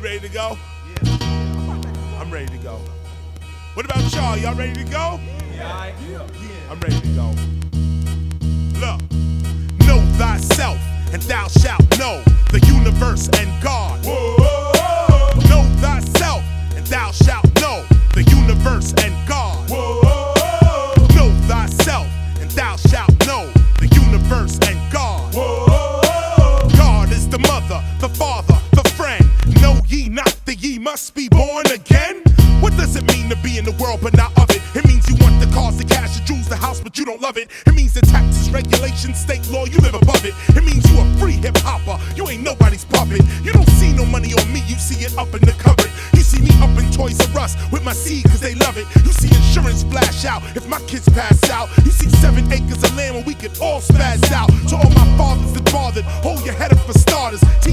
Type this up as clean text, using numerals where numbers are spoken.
ready to go? I'm ready to go. What about y'all? Y'all ready to go? I'm ready to go. Look, know thyself, and thou shalt know the universe and God. Know thyself, and thou shalt know the universe and God. Know thyself, and thou shalt know the universe and God. God is the mother, the father, the friend. Know ye not that ye must be born again? What does it mean to be in the world but not of it? It means you want the cars, the cash, the jewels, the house, but you don't love it. It means the taxes, regulations, state law, you live above it. It means you a free hip hopper, you ain't nobody's puppet. You don't see no money on me, you see it up in the cupboard. You see me up in Toys R Us with my seed cause they love it. You see insurance flash out if my kids pass out. You see 7 acres of land where we can all spaz out. To all my fathers that bothered, hold your head up for starters.